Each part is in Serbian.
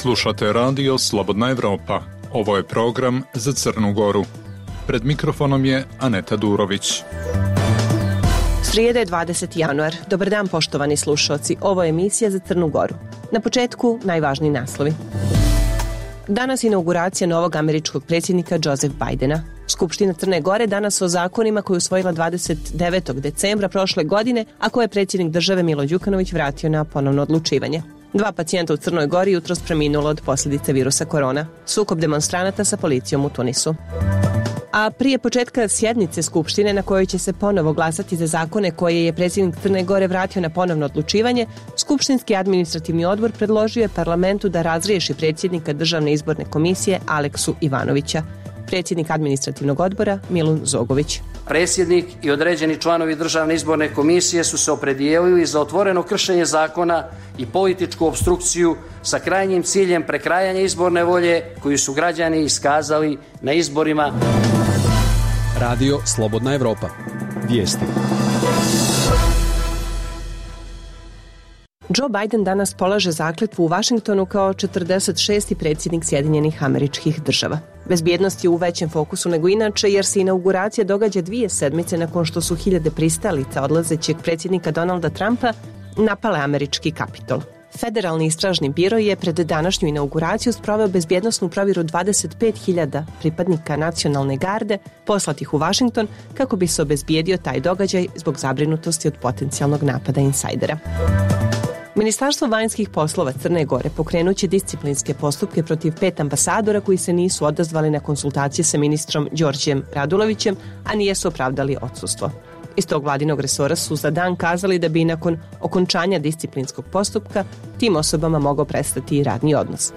Slušate radio Slobodna Evropa. Ovo je program za Crnu Goru. Pred mikrofonom je Aneta Durović. Srijeda je 20. januar. Dobar dan, poštovani slušalci. Ovo je emisija za Crnu Goru. Na početku najvažniji naslovi. Danas je inauguracija novog američkog predsjednika Joseph Bidena. Skupština Crne Gore danas o zakonima koju je usvojila 29. decembra prošle godine, a koje je predsjednik države Milo Đukanović vratio na ponovno odlučivanje. 2 pacijenta u Crnoj Gori jutros preminulo od posljedice virusa korona. Sukob demonstranata sa policijom u Tunisu. A prije početka sjednice Skupštine na kojoj će se ponovo glasati za zakone koje je predsjednik Crne Gore vratio na ponovno odlučivanje, Skupštinski administrativni odbor predložio je parlamentu da razriješi predsjednika Državne izborne komisije Aleksu Ivanovića. Predsjednik administrativnog odbora Milun Zogović. Predsjednik i određeni članovi Državne izborne komisije su se opredijelili za otvoreno kršenje zakona i političku opstrukciju sa krajnjim ciljem prekrajanja izborne volje koju su građani iskazali na izborima. Radio Slobodna Evropa. Vijesti. Joe Biden danas polaže zakletvu u Vašingtonu kao 46. predsjednik Sjedinjenih Američkih Država. Bezbjednost je u većem fokusu nego inače jer se inauguracija događa 2 sedmice nakon što su hiljade pristalica odlazećeg predsjednika Donalda Trumpa napale američki Kapitol. Federalni istražni biro je pred današnju inauguraciju sproveo bezbjednosnu provjeru 25.000 pripadnika nacionalne garde poslatih u Vašington kako bi se obezbijedio taj događaj zbog zabrinutosti od potencijalnog napada insajdera. Ministarstvo vanjskih poslova Crne Gore pokrenuće disciplinske postupke protiv 5 ambasadora koji se nisu odazvali na konsultacije sa ministrom Đorđem Radulovićem, a nijesu opravdali odsustvo. Iz tog vladinog resora su za dan kazali da bi nakon okončanja disciplinskog postupka tim osobama mogao prestati i radni odnos.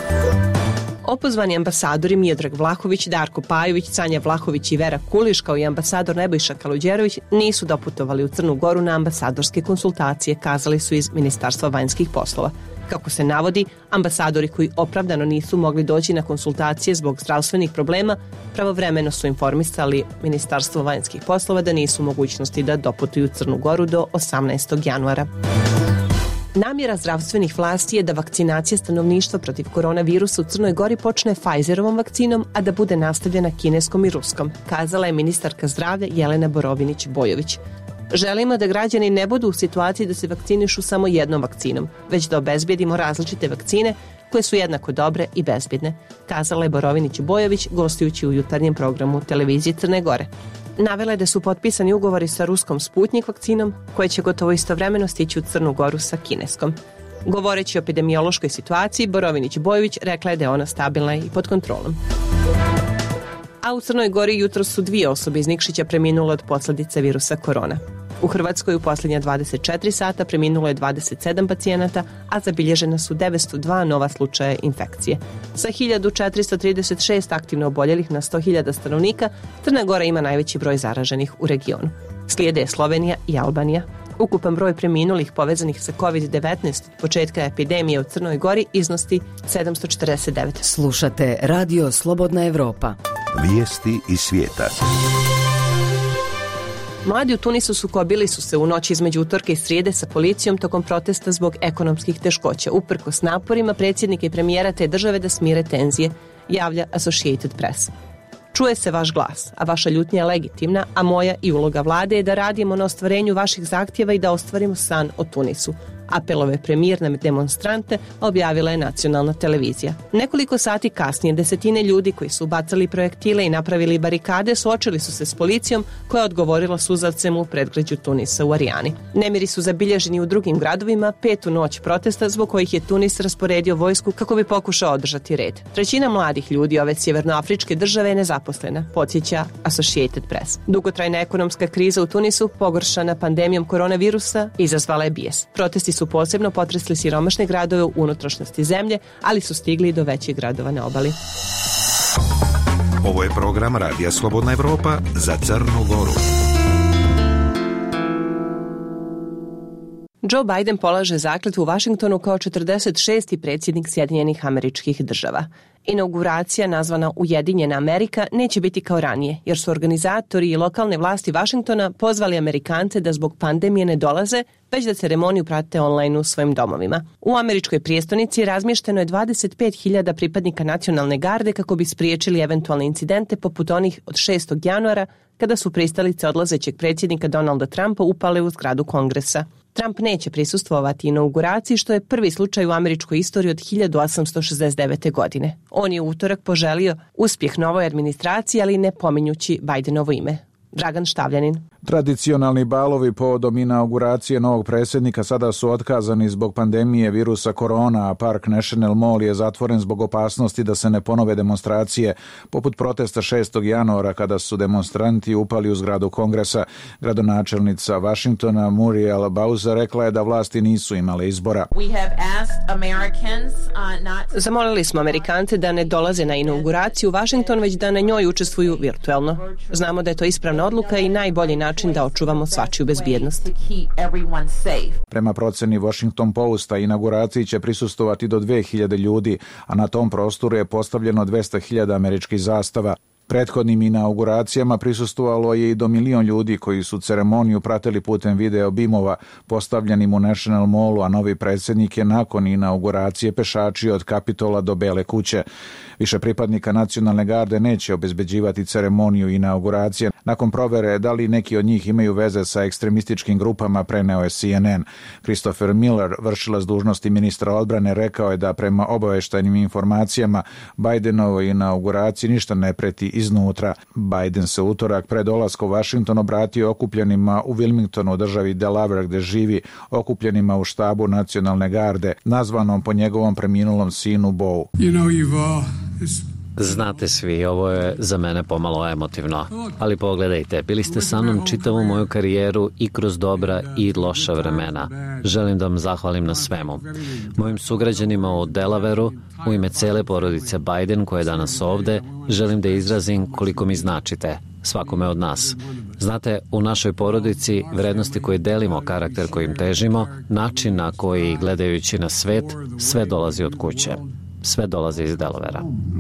Opozvani ambasadori Miodrag Vlahović, Darko Pajović, Sanja Vlahović i Vera Kuliš kao i ambasador Nebojša Kaluđerović nisu doputovali u Crnu Goru na ambasadorske konsultacije, kazali su iz Ministarstva vanjskih poslova. Kako se navodi, ambasadori koji opravdano nisu mogli doći na konsultacije zbog zdravstvenih problema pravovremeno su informisali Ministarstvo vanjskih poslova da nisu u mogućnosti da doputuju u Crnu Goru do 18. januara. Namjera zdravstvenih vlasti je da vakcinacija stanovništva protiv koronavirusa u Crnoj Gori počne Pfizerovom vakcinom, a da bude nastavljena kineskom i ruskom, kazala je ministarka zdravlja Jelena Borović-Bojović. Želimo da građani ne budu u situaciji da se vakcinišu samo jednom vakcinom, već da obezbijedimo različite vakcine koje su jednako dobre i bezbjedne, kazala je Borović-Bojović gostujući u jutarnjem programu televizije Crne Gore. Navela je da su potpisani ugovori sa ruskom Sputnik vakcinom, koje će gotovo istovremeno stići u Crnu Goru sa kineskom. Govoreći o epidemiološkoj situaciji, Borović-Bojović rekla je da je ona stabilna i pod kontrolom. A u Crnoj Gori jutros su 2 osobe iz Nikšića preminule od posljedice virusa korona. U Hrvatskoj u posljednja 24 sata preminulo je 27 pacijenata, a zabilježena su 902 nova slučaja infekcije. Sa 1436 aktivno oboljelih na 100.000 stanovnika, Crna Gora ima najveći broj zaraženih u regionu. Slijede Slovenija i Albanija. Ukupan broj preminulih povezanih sa COVID-19 od početka epidemije u Crnoj Gori iznosi 749. Slušate Radio Slobodna Evropa. Vijesti iz svijeta. Mladi u Tunisu sukobili su se u noći između utorka i srijede sa policijom tokom protesta zbog ekonomskih teškoća, uprkos naporima predsjednika i premijera te države da smire tenzije, javlja Associated Press. Čuje se vaš glas, a vaša ljutnja je legitimna, a moja i uloga vlade je da radimo na ostvarenju vaših zahtjeva i da ostvarimo san o Tunisu. Apelove premijer na demonstrante objavila je nacionalna televizija. Nekoliko sati kasnije desetine ljudi koji su bacali projektile i napravili barikade suočili su se s policijom koja je odgovorila suzavcem u predgrađu Tunisa u Arijani. Nemiri su zabilježeni u drugim gradovima 5. noć protesta zbog kojih je Tunis rasporedio vojsku kako bi pokušao održati red. 1/3 mladih ljudi ove sjevernoafričke države je nezaposlena, podsjeća Associated Press. Dugotrajna ekonomska kriza u Tunisu, pogoršana pandemijom koronavirusa, izazvala je bijes. Protesti su posebno potresli siromašne gradove u unutrašnjosti zemlje, ali su stigli do većih gradova na obali. Ovo je program Radija Slobodna Evropa za Crnu Goru. Joe Biden polaže zakletvu u Vašingtonu kao 46. predsjednik Sjedinjenih Američkih Država. Inauguracija, nazvana Ujedinjena Amerika, neće biti kao ranije, jer su organizatori i lokalne vlasti Vašingtona pozvali Amerikance da zbog pandemije ne dolaze, već da ceremoniju prate online u svojim domovima. U američkoj prijestolnici razmješteno je 25.000 pripadnika nacionalne garde kako bi spriječili eventualne incidente poput onih od 6. januara, kada su pristalice odlazećeg predsjednika Donalda Trumpa upale u zgradu Kongresa. Trump neće prisustvovati inauguraciji, što je prvi slučaj u američkoj istoriji od 1869. godine. On je u utorak poželio uspjeh novoj administraciji, ali ne pominjući Bidenovo ime. Dragan Štavljanin. Tradicionalni balovi povodom inauguracije novog predsjednika sada su otkazani zbog pandemije virusa korona, a Park National Mall je zatvoren zbog opasnosti da se ne ponove demonstracije, poput protesta 6. januara kada su demonstranti upali u zgradu Kongresa. Gradonačelnica Vašingtona Muriel Bowser rekla je da vlasti nisu imale izbora. Zamolili smo Amerikance da ne dolaze na inauguraciju u Vašington, već da na njoj učestvuju virtuelno. Znamo da je to ispravna odluka i najbolji način da očuvamo svačiju bezbjednost. Prema proceni Washington Posta, inauguraciji će prisustovati do 2000 ljudi, a na tom prostoru je postavljeno 200.000 američkih zastava. Prethodnim inauguracijama prisustvovalo je i do 1 milion ljudi koji su ceremoniju pratili putem video bimova postavljenim u National Mallu, a novi predsjednik je nakon inauguracije pešačio od Kapitola do Bele kuće. Više pripadnika nacionalne garde neće obezbeđivati ceremoniju inauguracije. Nakon provere da li neki od njih imaju veze sa ekstremističkim grupama, preneo je CNN. Christopher Miller, vršilac dužnosti ministra odbrane, rekao je da prema obavještajnim informacijama Bidenovoj inauguraciji ništa ne preti iznutra. Biden se utorak pred dolaskom u Washington obratio okupljenima u Wilmingtonu, državi Delaware gde živi, okupljenima u štabu nacionalne garde, nazvanom po njegovom preminulom sinu Beau. Znate svi, ovo je za mene pomalo emotivno, ali pogledajte, bili ste sa mnom čitavu moju karijeru i kroz dobra i loša vremena. Želim da vam zahvalim na svemu. Mojim sugrađanima u Delawareu, u ime cele porodice Biden koja je danas ovde, želim da izrazim koliko mi značite, svakome od nas. Znate, u našoj porodici vrednosti koje delimo, karakter kojim težimo, način na koji gledajući na svet, sve dolazi od kuće. Sve dolazi iz Delavera.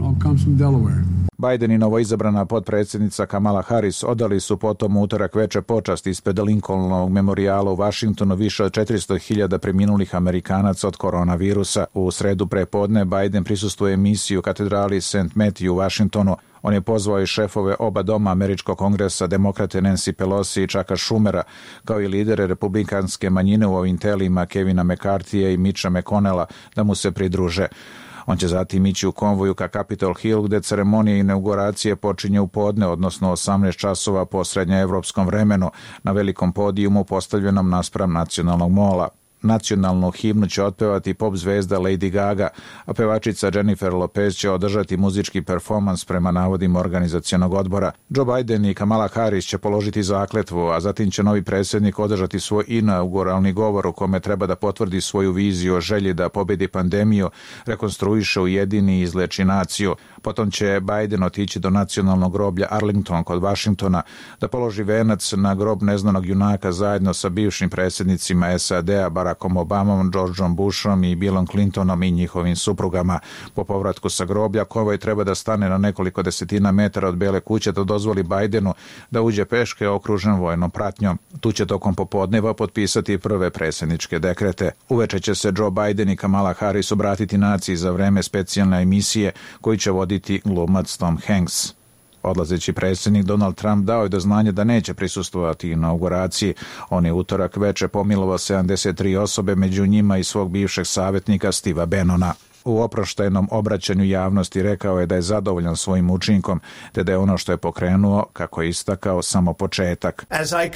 Biden i novoizabrana potpredsjednica Kamala Harris odali su potom utorak veče počast ispred Lincolnovog memorijala u Vašingtonu više od 400.000 preminulih Amerikanaca od koronavirusa. U sredu prepodne Biden prisustvuje emisiji u katedrali St. Matthew u Vašingtonu. On je pozvao i šefove oba doma američkog kongresa, demokrate Nancy Pelosi i Chucka Schumera, kao i lidere republikanske manjine u ovim telima Kevina McCarthyja i Mitcha McConnella da mu se pridruže. On će zatim ići u konvoju ka Capitol Hill, gde ceremonija inauguracije počinje u podne, odnosno 18 časova po srednjoevropskom vremenu, na velikom podijumu postavljenom naspram nacionalnog mola. Nacionalnu himnu će otpevati pop zvezda Lady Gaga, a pevačica Jennifer Lopez će održati muzički performans prema navodima organizacionog odbora. Joe Biden i Kamala Harris će položiti zakletvu, a zatim će novi predsjednik održati svoj inauguralni govor u kome treba da potvrdi svoju viziju o želji da pobedi pandemiju, rekonstruiše, ujedini i izleči naciju. Potom će Biden otići do nacionalnog groblja Arlington kod Vašingtona da položi venac na grob neznanog junaka zajedno sa bivšim predsjednicima SAD-a Barackom Obamom, Georgeom Bushom i Billom Clintonom i njihovim suprugama. Po povratku sa groblja konvoj treba da stane na nekoliko desetina metara od Bele kuće da dozvoli Bidenu da uđe peške okružen vojnom pratnjom. Tu će tokom popodneva potpisati prve predsjedničke dekrete. Uveče će se Joe Biden i Kamala Harris obratiti naciji za vreme specijalne emisije koju će voditi glumac Tom Hanks. Odlazeći predsjednik Donald Trump dao je do znanja da neće prisustvovati inauguraciji. On je utorak veče pomilovao 73 osobe, među njima i svog bivšeg savjetnika Steva Bannona. U oproštajnom obraćanju javnosti rekao je da je zadovoljan svojim učinkom, te da je ono što je pokrenuo, kako je istakao, samo početak.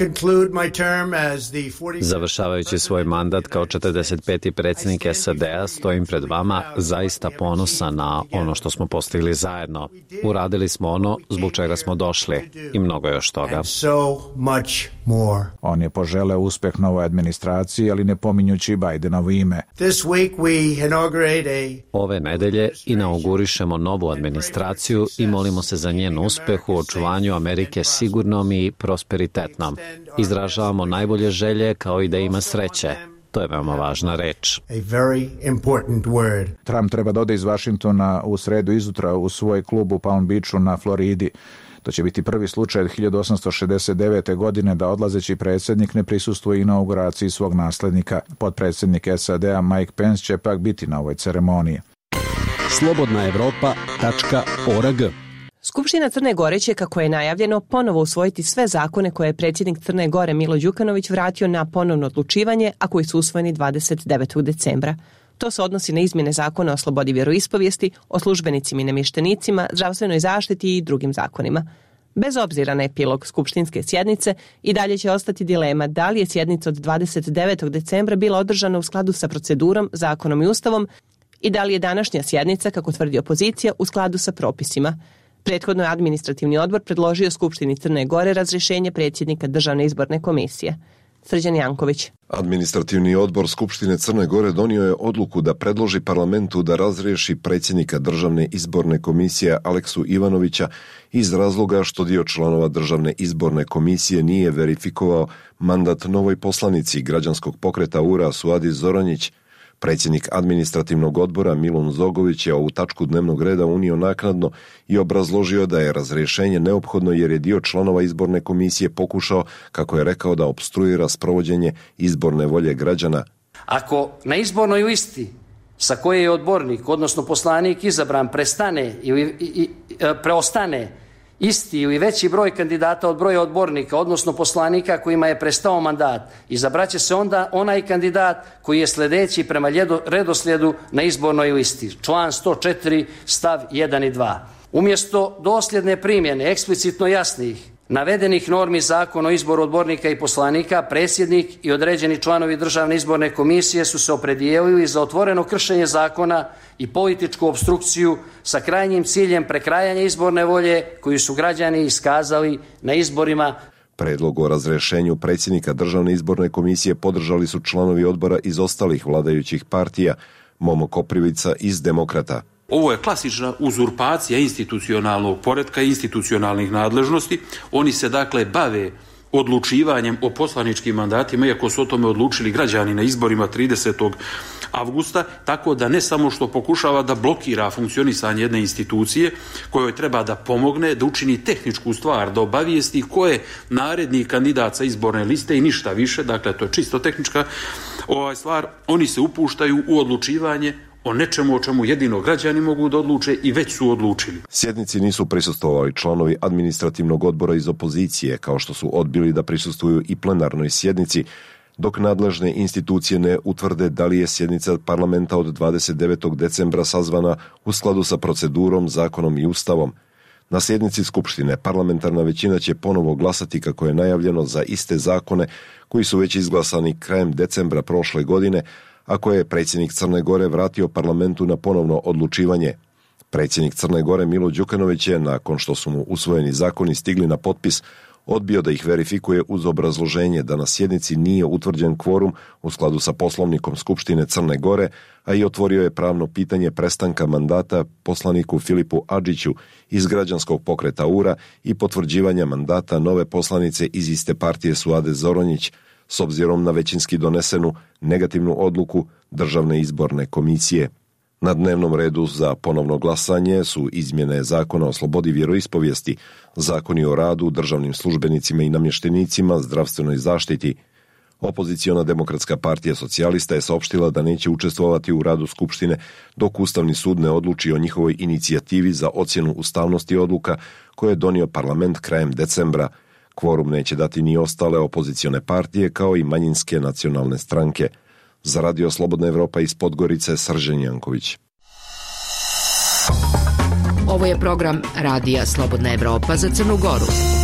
Završavajući svoj mandat kao 45. predsjednik SAD-a, stojim pred vama zaista ponosan na ono što smo postigli zajedno. Uradili smo ono zbog čega smo došli i mnogo još toga. On je poželeo uspeh novoj administraciji, ali ne pominjući Bidenovo ime. Ove nedelje inaugurišemo novu administraciju i molimo se za njen uspeh u očuvanju Amerike sigurnom i prosperitetnom. Izražavamo najbolje želje kao i da ima sreće. To je veoma važna reč. Trump treba da ode iz Vašingtona u sredu izutra u svoj klub u Palm Beachu na Floridi. To će biti prvi slučaj od 1869. godine da odlazeći predsjednik ne prisustvuje inauguraciji svog naslednika. Potpredsjednik SAD-a Mike Pence će pak biti na ovoj ceremoniji. slobodnaevropa.org. Skupština Crne Gore će, kako je najavljeno, ponovo usvojiti sve zakone koje je predsjednik Crne Gore Milo Đukanović vratio na ponovno odlučivanje, a koji su usvojeni 29. decembra. To se odnosi na izmjene zakona o slobodi vjeroispovijesti, o službenicima i namještenicima, zdravstvenoj zaštiti i drugim zakonima. Bez obzira na epilog skupštinske sjednice, i dalje će ostati dilema da li je sjednica od 29. decembra bila održana u skladu sa procedurom, zakonom i ustavom i da li je današnja sjednica, kako tvrdi opozicija, u skladu sa propisima. Prethodno je administrativni odbor predložio Skupštini Crne Gore razrješenje predsjednika Državne izborne komisije. Srđan Janković. Administrativni odbor Skupštine Crne Gore donio je odluku da predloži parlamentu da razriješi predsjednika Državne izborne komisije Aleksu Ivanovića iz razloga što dio članova Državne izborne komisije nije verifikovao mandat novoj poslanici građanskog pokreta URA Suadi Zoranjić. Predsjednik administrativnog odbora Milun Zogović je ovu tačku dnevnog reda unio naknadno i obrazložio da je razrješenje neophodno jer je dio članova izborne komisije pokušao, kako je rekao, da opstruira sprovođenje izborne volje građana. Ako na izbornoj listi sa koje je odbornik, odnosno poslanik izabran, preostane isti ili veći broj kandidata od broja odbornika, odnosno poslanika kojima je prestao mandat, izabraće se onda onaj kandidat koji je sljedeći prema redoslijedu na izbornoj listi. Član 104, stav 1 i 2. Umjesto dosljedne primjene eksplicitno jasnih navedenih normi Zakona o izboru odbornika i poslanika, predsjednik i određeni članovi Državne izborne komisije su se opredijelili za otvoreno kršenje zakona i političku opstrukciju sa krajnjim ciljem prekrajanja izborne volje koju su građani iskazali na izborima. Predlog o razrješenju predsjednika Državne izborne komisije podržali su članovi odbora iz ostalih vladajućih partija, Momo Koprivica iz Demokrata. Ovo je klasična uzurpacija institucionalnog poretka i institucionalnih nadležnosti. Oni se dakle bave odlučivanjem o poslaničkim mandatima, iako su o tome odlučili građani na izborima 30. avgusta, tako da ne samo što pokušava da blokira funkcionisanje jedne institucije kojoj treba da pomogne, da učini tehničku stvar, da obavijesti ko je naredni kandidat sa izborne liste i ništa više, dakle to je čisto tehnička stvar, oni se upuštaju u odlučivanje o nečemu o čemu jedino građani mogu da odluče i već su odlučili. Sjednici nisu prisustvovali članovi administrativnog odbora iz opozicije, kao što su odbili da prisustvuju i plenarnoj sjednici, dok nadležne institucije ne utvrde da li je sjednica parlamenta od 29. decembra sazvana u skladu sa procedurom, zakonom i ustavom. Na sjednici Skupštine parlamentarna većina će ponovo glasati, kako je najavljeno, za iste zakone koji su već izglasani krajem decembra prošle godine, a koje je predsjednik Crne Gore vratio parlamentu na ponovno odlučivanje. Predsjednik Crne Gore Milo Đukanović je, nakon što su mu usvojeni zakoni stigli na potpis, odbio da ih verifikuje uz obrazloženje da na sjednici nije utvrđen kvorum u skladu sa poslovnikom Skupštine Crne Gore, a i otvorio je pravno pitanje prestanka mandata poslaniku Filipu Adžiću iz građanskog pokreta URA i potvrđivanja mandata nove poslanice iz iste partije Suade Zoranjić, s obzirom na većinski donesenu negativnu odluku Državne izborne komisije. Na dnevnom redu za ponovno glasanje su izmjene Zakona o slobodi vjeroispovijesti, zakoni o radu, državnim službenicima i namještenicima, zdravstvenoj zaštiti. Opoziciona Demokratska partija socijalista je saopštila da neće učestvovati u radu Skupštine dok Ustavni sud ne odluči o njihovoj inicijativi za ocjenu ustavnosti odluka koje je donio parlament krajem decembra. Kvorum neće dati ni ostale opozicione partije kao i manjinske nacionalne stranke. Za Radio Slobodna Evropa iz Podgorice, Srđan Janković. Ovo je program Radija Slobodna Evropa za Crnu Goru.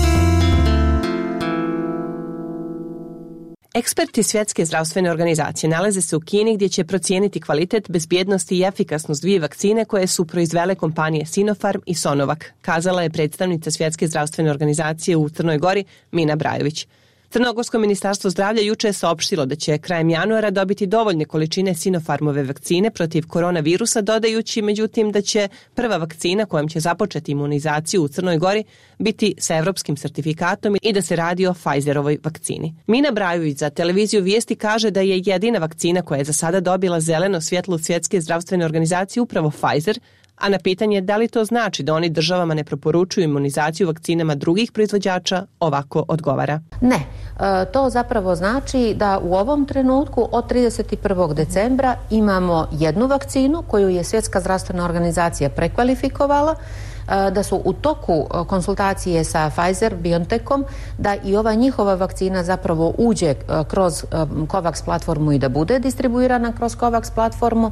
Eksperti Svjetske zdravstvene organizacije nalaze se u Kini gdje će procijeniti kvalitet, bezbjednost i efikasnost dvije vakcine koje su proizvele kompanije Sinopharm i Sonovak, kazala je predstavnica Svjetske zdravstvene organizacije u Crnoj Gori Mina Brajović. Crnogorsko ministarstvo zdravlja juče je saopštilo da će krajem januara dobiti dovoljne količine Sinopharmove vakcine protiv koronavirusa, dodajući međutim da će prva vakcina kojom će započeti imunizaciju u Crnoj Gori biti sa evropskim sertifikatom i da se radi o Pfizerovoj vakcini. Mina Brajović za televiziju Vijesti kaže da je jedina vakcina koja je za sada dobila zeleno svjetlo od Svjetske zdravstvene organizacije upravo Pfizer, a na pitanje da li to znači da oni državama ne preporučuju imunizaciju vakcinama drugih proizvođača, ovako odgovara. Ne, to zapravo znači da u ovom trenutku od 31. decembra imamo jednu vakcinu koju je Svjetska zdravstvena organizacija prekvalifikovala, da su u toku konsultacije sa Pfizer-BioNTechom da i ova njihova vakcina zapravo uđe kroz COVAX platformu i da bude distribuirana kroz COVAX platformu,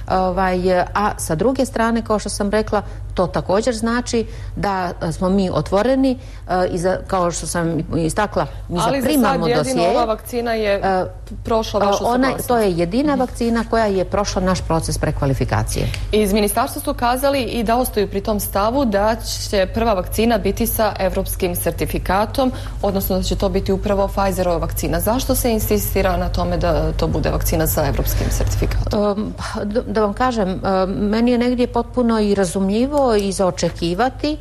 a sa druge strane, kao što sam rekla, to također znači da smo mi otvoreni i kao što sam istakla, mi zaprimamo dosije. Ali za sad jedino ova vakcina je prošla vašu suglasnost. To je jedina vakcina koja je prošla naš proces prekvalifikacije. Iz ministarstva su kazali i da ostaju pri tom stavu da će prva vakcina biti sa evropskim sertifikatom, odnosno da će to biti upravo Pfizerova vakcina. Zašto se insistira na tome da to bude vakcina sa evropskim sertifikatom? Da vam kažem, meni je negdje potpuno i razumljivo i za očekivati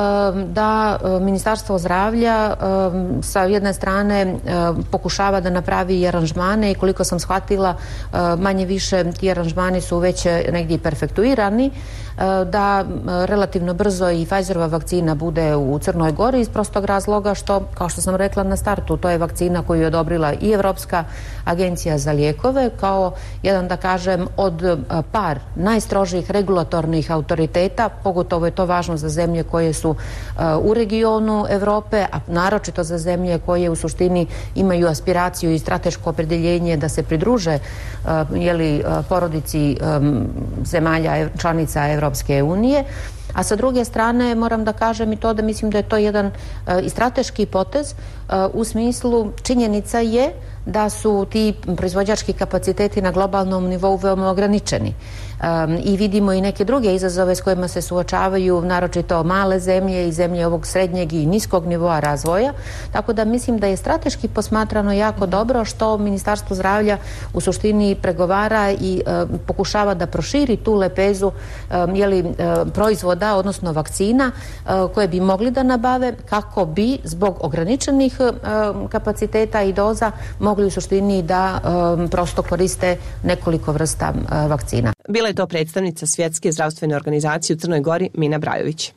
da Ministarstvo zdravlja sa jedne strane pokušava da napravi i aranžmane i koliko sam shvatila manje više ti aranžmani su već negdje perfektuirani, da relativno brzo i Pfizerova vakcina bude u Crnoj Gori iz prostog razloga što, kao što sam rekla na startu, to je vakcina koju je odobrila i Evropska agencija za lijekove kao jedan, da kažem, od par najstrožijih regulatornih autoriteta, pogotovo je to važno za zemlje koje su u regionu Evrope, a naročito za zemlje koje u suštini imaju aspiraciju i strateško opredjeljenje da se pridruže porodici zemalja članica Evropske unije. A sa druge strane moram da kažem i to da mislim da je to jedan i strateški potez u smislu činjenica je da su ti proizvođački kapaciteti na globalnom nivou veoma ograničeni. I vidimo i neke druge izazove s kojima se suočavaju naročito male zemlje i zemlje ovog srednjeg i niskog nivoa razvoja. Tako da mislim da je strateški posmatrano jako dobro što Ministarstvo zdravlja u suštini pregovara i pokušava da proširi tu lepezu proizvoda, odnosno vakcina koje bi mogli da nabave kako bi zbog ograničenih kapaciteta i doza mogli u suštini da prosto koriste nekoliko vrsta vakcina. Bila je to predstavnica Svjetske zdravstvene organizacije u Crnoj Gori Mina Brajović.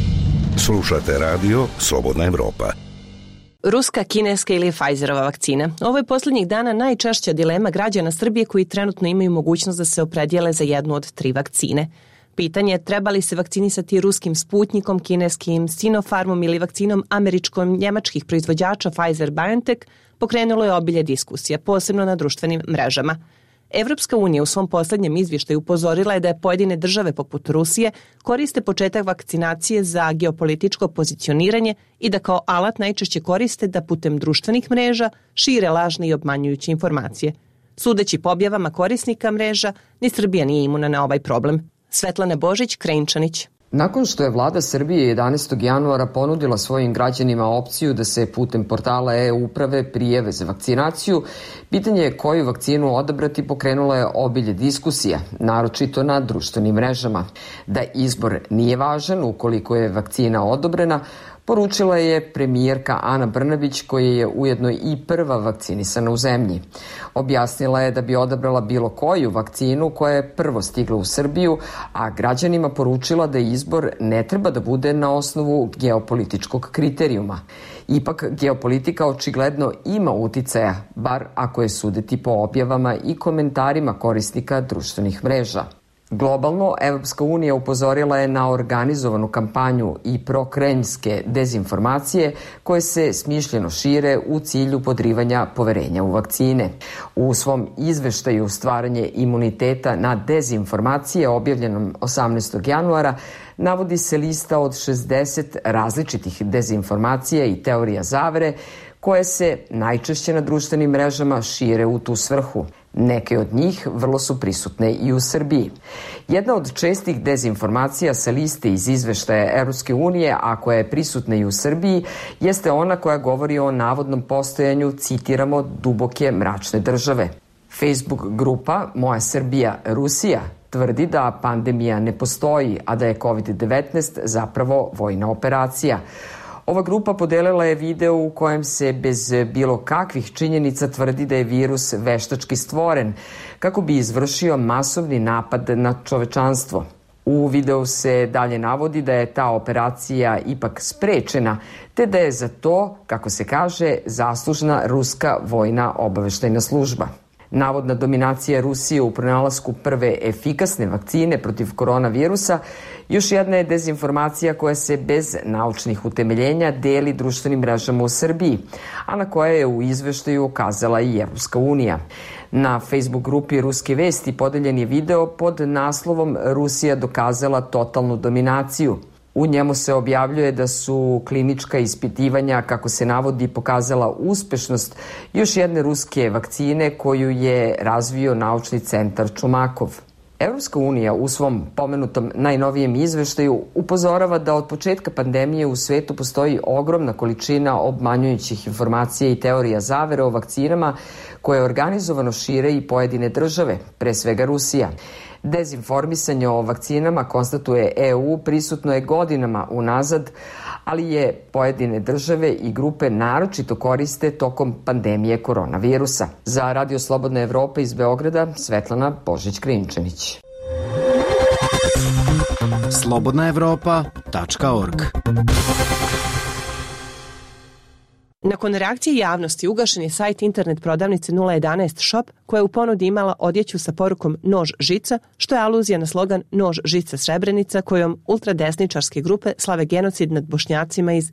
Slušate radio Slobodna Evropa. Ruska, kineska ili Pfizerova vakcina. Ovo je posljednjih dana najčešća dilema građana Srbije koji trenutno imaju mogućnost da se opredijele za jednu od 3 vakcine. Pitanje je treba li se vakcinisati ruskim Sputnikom, kineskim Sinopharmom ili vakcinom američko-njemačkih proizvođača Pfizer-BioNTech pokrenulo je obilje diskusija, posebno na društvenim mrežama. Evropska unija u svom posljednjem izvještaju upozorila je da je pojedine države poput Rusije koriste početak vakcinacije za geopolitičko pozicioniranje i da kao alat najčešće koriste da putem društvenih mreža šire lažne i obmanjujuće informacije. Sudeći po objavama korisnika mreža, ni Srbija nije imuna na ovaj problem. Svetlana Božić, Krenčanić. Nakon što je vlada Srbije 11. januara ponudila svojim građanima opciju da se putem portala e-uprave prijave za vakcinaciju, pitanje koju vakcinu odabrati pokrenulo je obilje diskusija, naročito na društvenim mrežama. Da izbor nije važan ukoliko je vakcina odobrena, poručila je premijerka Ana Brnabić, koja je ujedno i prva vakcinisana u zemlji. Objasnila je da bi odabrala bilo koju vakcinu koja je prvo stigla u Srbiju, a građanima poručila da izbor ne treba da bude na osnovu geopolitičkog kriterijuma. Ipak, geopolitika očigledno ima uticaja, bar ako je suditi po objavama i komentarima korisnika društvenih mreža. Globalno, Evropska unija upozorila je na organizovanu kampanju i prokremljske dezinformacije koje se smišljeno šire u cilju podrivanja poverenja u vakcine. U svom izveštaju Stvaranje imuniteta na dezinformacije objavljenom 18. januara navodi se lista od 60 različitih dezinformacija i teorija zavere koje se najčešće na društvenim mrežama šire u tu svrhu. Neke od njih vrlo su prisutne i u Srbiji. Jedna od čestih dezinformacija sa liste iz izveštaja Evropske unije, a koja je prisutna i u Srbiji, jeste ona koja govori o navodnom postojanju, citiramo, duboke mračne države. Facebook grupa Moja Srbija, Rusija tvrdi da pandemija ne postoji, a da je COVID-19 zapravo vojna operacija. Ova grupa podelila je video u kojem se bez bilo kakvih činjenica tvrdi da je virus veštački stvoren kako bi izvršio masovni napad na čovečanstvo. U videu se dalje navodi da je ta operacija ipak sprečena, te da je za to, kako se kaže, zaslužna ruska vojna obaveštajna služba. Navodna dominacija Rusije u pronalasku prve efikasne vakcine protiv koronavirusa još jedna je dezinformacija koja se bez naučnih utemeljenja deli društvenim mrežama u Srbiji, a na koja je u izveštaju ukazala i Evropska unija. Na Facebook grupi Ruske vesti podeljen je video pod naslovom Rusija dokazala totalnu dominaciju. U njemu se objavljuje da su klinička ispitivanja, kako se navodi, pokazala uspešnost još jedne ruske vakcine koju je razvio naučni centar Čumakov. Evropska unija u svom pomenutom najnovijem izveštaju upozorava da od početka pandemije u svetu postoji ogromna količina obmanjujućih informacija i teorija zavere o vakcinama koje organizovano šire i pojedine države, pre svega Rusija. Dezinformisanje o vakcinama, konstatuje EU, prisutno je godinama unazad, ali je pojedine države i grupe naročito koriste tokom pandemije koronavirusa. Za Radio Slobodna Evropa iz Beograda, Svetlana Božić-Krinčanić. slobodnaevropa.org. Nakon reakcije javnosti ugašen je sajt internet prodavnice 011 Shop koja je u ponudi imala odjeću sa porukom Nož žica, što je aluzija na slogan Nož žica Srebrenica kojom ultradesničarske grupe slave genocid nad Bošnjacima iz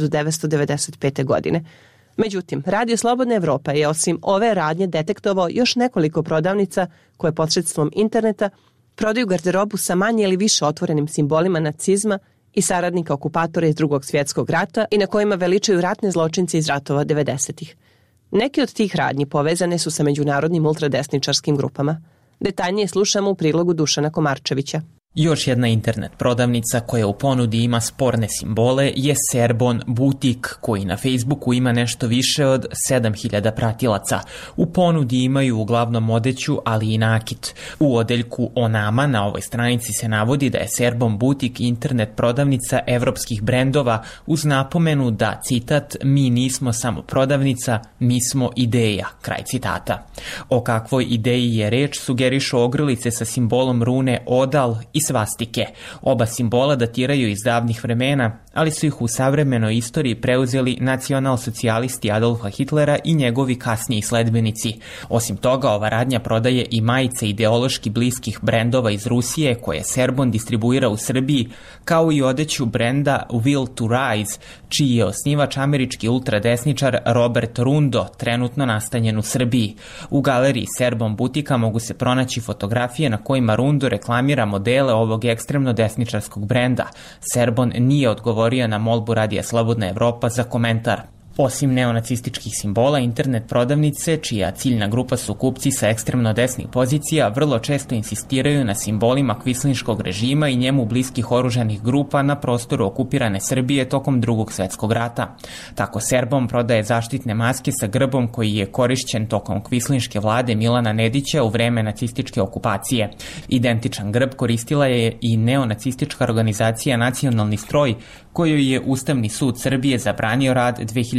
1995. godine. Međutim, Radio Slobodna Evropa je osim ove radnje detektovao još nekoliko prodavnica koje posredstvom interneta prodaju garderobu sa manje ili više otvorenim simbolima nacizma i saradnika okupatora iz Drugog svjetskog rata i na kojima veličaju ratne zločince iz ratova 90-ih. Neki od tih radnji povezane su sa međunarodnim ultradesničarskim grupama. Detaljnije slušamo u prilogu Dušana Komarčevića. Još jedna internet prodavnica koja u ponudi ima sporne simbole je Serbon Butik, koji na Facebooku ima nešto više od 7000 pratilaca. U ponudi imaju uglavnom odeću, ali i nakit. U odeljku o nama na ovoj stranici se navodi da je Serbon Butik internet prodavnica evropskih brendova uz napomenu da, citat, mi nismo samo prodavnica, mi smo ideja, kraj citata. O kakvoj ideji je reč sugerišu ogrlice sa simbolom rune Odal i svastike. Oba simbola datiraju iz davnih vremena, ali su ih u savremenoj istoriji preuzeli nacionalsocijalisti Adolfa Hitlera i njegovi kasniji sledbenici. Osim toga, ova radnja prodaje i majice ideološki bliskih brendova iz Rusije koje Serbon distribuira u Srbiji, kao i odeću brenda Will to Rise, čiji je osnivač američki ultradesničar Robert Rundo, trenutno nastanjen u Srbiji. U galeriji Serbon Butika mogu se pronaći fotografije na kojima Rundo reklamira modele ovog ekstremno desničarskog brenda. Serbon nije odgovorio na molbu Radija Slobodna Evropa za komentar. Osim neonacističkih simbola, internet prodavnice, čija ciljna grupa su kupci sa ekstremno desnih pozicija, vrlo često insistiraju na simbolima kvislinškog režima i njemu bliskih oružanih grupa na prostoru okupirane Srbije tokom Drugog svjetskog rata. Tako Serbon prodaje zaštitne maske sa grbom koji je korišćen tokom kvislinške vlade Milana Nedića u vreme nacističke okupacije. Identičan grb koristila je i neonacistička organizacija Nacionalni stroj, kojoj je Ustavni sud Srbije zabranio rad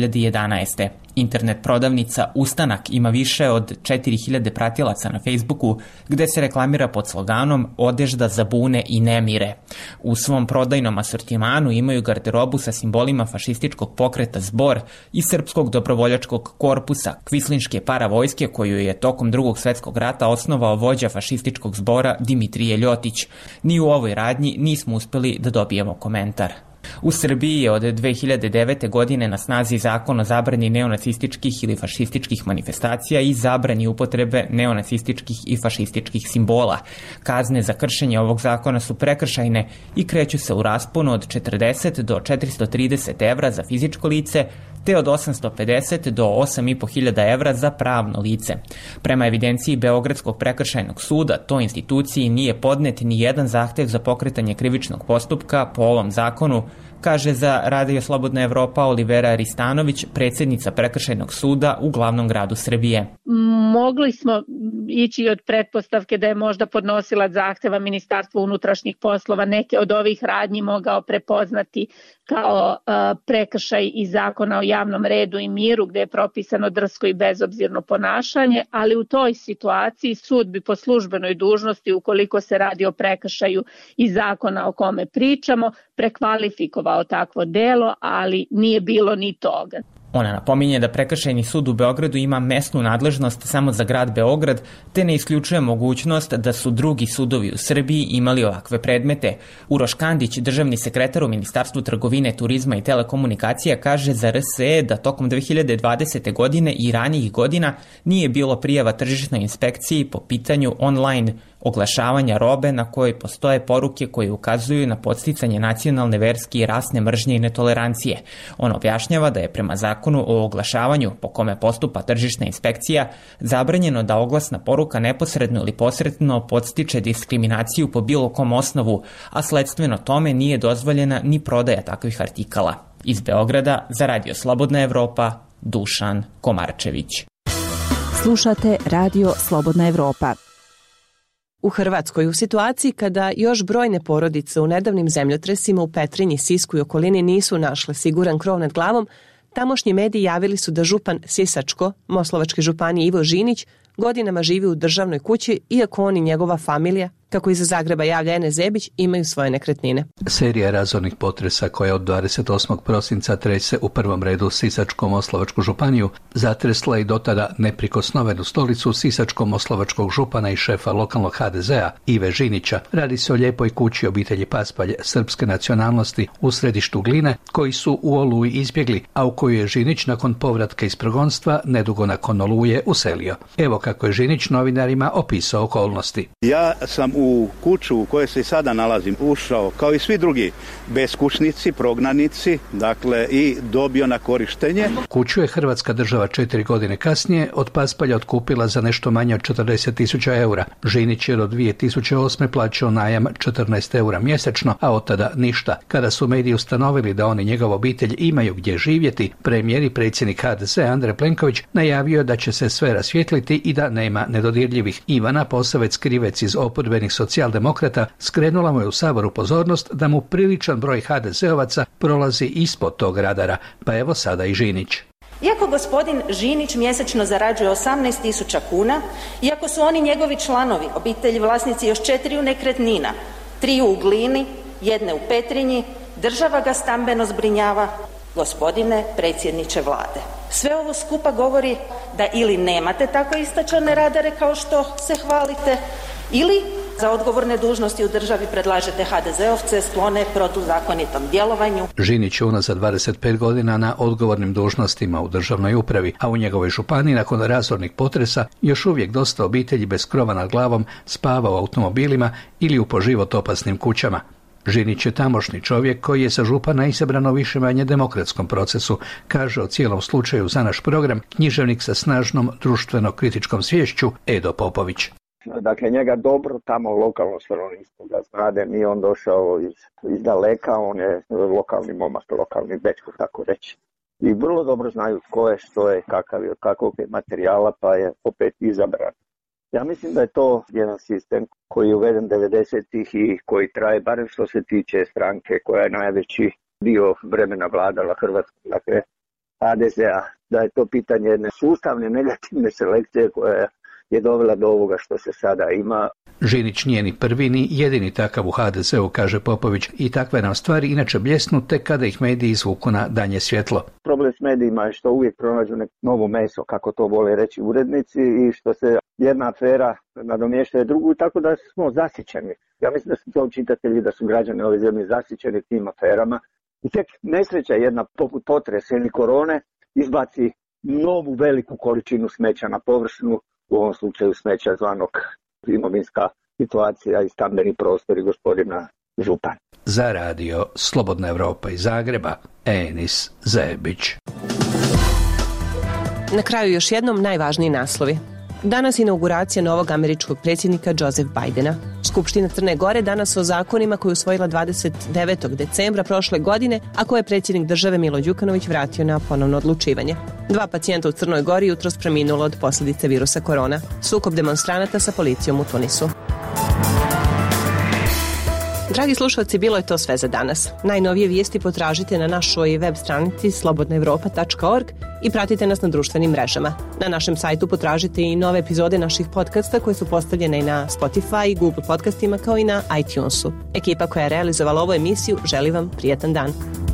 2011. Internet prodavnica Ustanak ima više od 4000 pratilaca na Facebooku, gde se reklamira pod sloganom Odežda za bune i nemire. U svom prodajnom asortimanu imaju garderobu sa simbolima fašističkog pokreta Zbor i Srpskog dobrovoljačkog korpusa, kvislinške paravojske koju je tokom Drugog svjetskog rata osnovao vođa fašističkog zbora Dimitrije Ljotić. Ni u ovoj radnji nismo uspeli da dobijemo komentar. U Srbiji je od 2009. godine na snazi zakon o zabrani neonacističkih ili fašističkih manifestacija i zabrani upotrebe neonacističkih i fašističkih simbola. Kazne za kršenje ovog zakona su prekršajne i kreću se u rasponu od 40 do 430 evra za fizičko lice, te od 850 do 8.500 evra za pravno lice. Prema evidenciji Beogradskog prekršajnog suda, toj instituciji nije podnet ni jedan zahtev za pokretanje krivičnog postupka po ovom zakonu, kaže za Radio Slobodna Evropa Olivera Ristanović, predsjednica prekršajnog suda u glavnom gradu Srbije. Mogli smo ići od pretpostavke da je možda podnosilac zahteva Ministarstva unutrašnjih poslova neke od ovih radnji mogao prepoznati kao prekršaj iz zakona o javnom redu i miru, gde je propisano drsko i bezobzirno ponašanje, ali u toj situaciji sud bi po službenoj dužnosti, ukoliko se radi o prekršaju iz zakona o kome pričamo, prekvalifikovao takvo delo, ali nije bilo ni toga. Ona napominje da Prekršajni sud u Beogradu ima mesnu nadležnost samo za grad Beograd, te ne isključuje mogućnost da su drugi sudovi u Srbiji imali ovakve predmete. Uroš Kandić, državni sekretar u Ministarstvu trgovine, turizma i telekomunikacija, kaže za RSE da tokom 2020. godine i ranijih godina nije bilo prijava tržišnoj inspekciji po pitanju online oglašavanja robe na kojoj postoje poruke koje ukazuju na podsticanje nacionalne, verske i rasne mržnje i netolerancije. On objašnjava da je prema zakonu o oglašavanju po kome postupa tržišna inspekcija zabranjeno da oglasna poruka neposredno ili posredno podstiče diskriminaciju po bilo kom osnovu, a sledstveno tome nije dozvoljena ni prodaja takvih artikala. Iz Beograda za Radio Slobodna Evropa, Dušan Komarčević. Slušate Radio Slobodna Evropa. U Hrvatskoj, u situaciji kada još brojne porodice u nedavnim zemljotresima u Petrinji, Sisku i okolini nisu našle siguran krov nad glavom, tamošnji mediji javili su da župan Sisačko-Moslavačke županije Ivo Žinić godinama živi u državnoj kući, iako on i njegova familija, kako iz Zagreba javlja Ene Zebić, imaju svoje nekretnine. Serija razornih potresa koja od 28. prosinca trese u prvom redu Sisačko-Moslavačku županiju zatresla i dotada neprikosnovenu stolicu Sisačko-Moslavačkog župana i šefa lokalnog HDZ-a Ive Žinića. Radi se o lijepoj kući obitelji Paspalj srpske nacionalnosti u središtu Gline, koji su u Oluji izbjegli, a u koju je Žinić nakon povratka iz progonstva nedugo nakon Oluje uselio. Evo kako je Žinić novinarima opisao okolnosti. Ja sam u kuću u kojoj se i sada nalazim ušao, kao i svi drugi beskućnici, prognanici, dakle i dobio na korištenje. Kuću je Hrvatska država 4 godine kasnije od Paspalja otkupila za nešto manje od 40.000 eura. Žinić je do 2008. plaćao najam 14 eura mjesečno, a od tada ništa. Kada su mediji ustanovili da on i njegova obitelj imaju gdje živjeti, premijer i predsjednik HDZ Andrej Plenković najavio da će se sve rasvijetliti i da nema nedodirljivih. Ivana Posavec Krivec iz oporbenih socijaldemokrata skrenula mu je u Saboru pozornost da mu priličan broj HDZ-ovaca prolazi ispod tog radara, pa evo sada i Žinić. Iako gospodin Žinić mjesečno zarađuje 18.000 kuna, iako su oni njegovi članovi, obitelji vlasnici još 4 nekretnina, 3 u Glini, 1 u Petrinji, država ga stambeno zbrinjava, gospodine predsjedniče vlade. Sve ovo skupa govori da ili nemate tako istačane radare kao što se hvalite, ili za odgovorne dužnosti u državi predlažete HDZ-ovce sklone protuzakonitom djelovanju. Žinić je unazad 25 godina na odgovornim dužnostima u državnoj upravi, a u njegovoj županiji nakon razornih potresa još uvijek dosta obitelji bez krova nad glavom spava u automobilima ili u po život opasnim kućama. Žinić je tamošnji čovjek koji je sa župana izabrano više-manje demokratskom procesu, kaže o cijelom slučaju za naš program književnik sa snažnom društveno-kritičkom sviješću Edo Popović. Dakle, njega dobro tamo lokalno stanovništvo ga znade, nije on došao iz daleka, on je lokalni momak, lokalni dečko, tako reći. I vrlo dobro znaju tko je, što je, kakav je, kakvog je materijala, pa je opet izabran. Ja mislim da je to jedan sistem koji je uveden 90-ih i koji traje, barem što se tiče stranke koja je najveći dio vremena vladala Hrvatskom, dakle HDZ-a, da je to pitanje jedne sustavne negativne selekcije koja je dovela do ovoga što se sada ima. Žinić nije ni prvi ni jedini takav u HDZ-u, kaže Popović, i takve nam stvari inače bljesnu tek kada ih mediji izvuku na danje svjetlo. Problem s medijima je što uvijek pronađu neko novo meso, kako to vole reći urednici, i što se jedna afera nadomještuje drugu, tako da smo zasićeni. Ja mislim da su to čitatelji, da su građani ove zemlje zasićeni tim aferama I tek nesreća jedna poput potresa ili korone izbaci novu veliku količinu smeća na površinu, u ovom slučaju smeća zvanog imovinska situacija i stambeni prostori gospodina župana. Za radio Slobodna Evropa iz Zagreba, Enis Zebić. Na kraju još jednom najvažniji naslovi. Danas inauguracija novog američkog predsjednika Joseph Bidena. Skupština Crne Gore danas o zakonima koje je usvojila 29. decembra prošle godine, a koje je predsjednik države Milo Đukanović vratio na ponovno odlučivanje. 2 pacijenta u Crnoj Gori jutros preminulo od posljedice virusa korona. Sukob demonstranata sa policijom u Tunisu. Dragi slušalci, bilo je to sve za danas. Najnovije vijesti potražite na našoj web stranici slobodnaevropa.org i pratite nas na društvenim mrežama. Na našem sajtu potražite i nove epizode naših podcasta koje su postavljene i na Spotify, Google podcastima kao i na iTunesu. Ekipa koja je realizovala ovu emisiju želi vam prijatan dan.